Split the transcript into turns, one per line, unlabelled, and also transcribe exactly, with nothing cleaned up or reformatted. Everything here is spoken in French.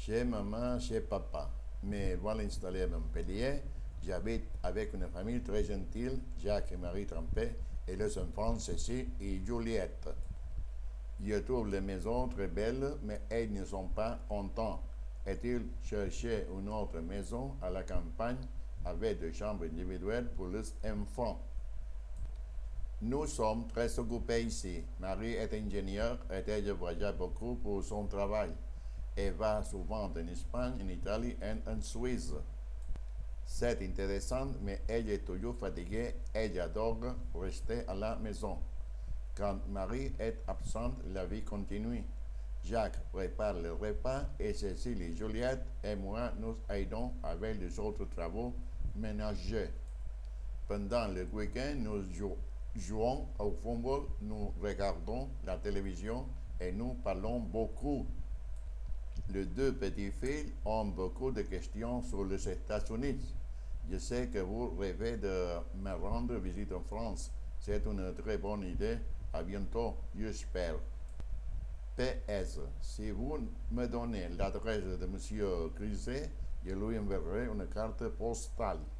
Chez maman, chez papa. Mais voilà installé à Montpellier. J'habite avec une famille très gentille, Jacques et Marie Trampé, et les enfants Cécile et Juliette. Je trouve les maisons très belles, mais elles ne sont pas contents. Est-il chercher une autre maison à la campagne avec des chambres individuelles pour les enfants? Nous sommes très occupés ici. Marie est ingénieure et elle voyage beaucoup pour son travail. Elle va souvent en Espagne, en Italie et en Suisse. C'est intéressant, mais elle est toujours fatiguée. Elle adore rester à la maison. Quand Marie est absente, la vie continue. Jacques prépare le repas et Cécile et Juliette et moi nous aidons avec les autres travaux ménagers. Pendant le week-end, nous jouons au football, nous regardons la télévision et nous parlons beaucoup. Les deux petits filles ont beaucoup de questions sur les États-Unis. Je sais que vous rêvez de me rendre visite en France. C'est une très bonne idée. À bientôt, j'espère. P S. Si vous me donnez l'adresse de M. Griset, je lui enverrai une carte postale.